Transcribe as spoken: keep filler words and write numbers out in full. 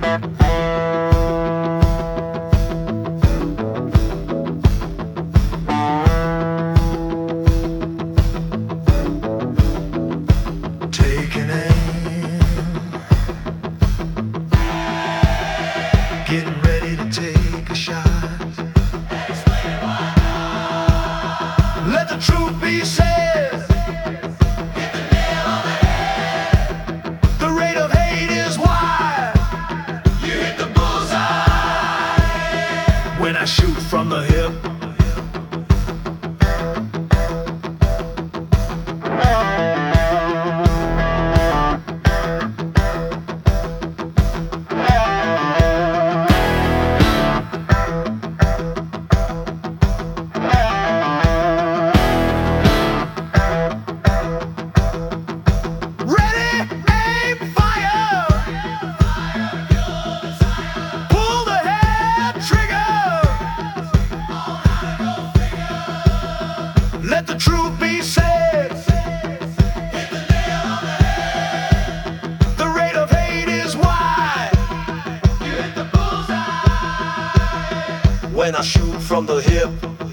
Taking aim, getting ready to take a shot. Let the truth be said. Hit the nail on the head. The rate of hate is wide. You hit the bullseye. When I shoot from the hip. Let the truth be said. Hit the nail on the head. The rate of hate is wide. You hit the bullseye. When I shoot from the hip.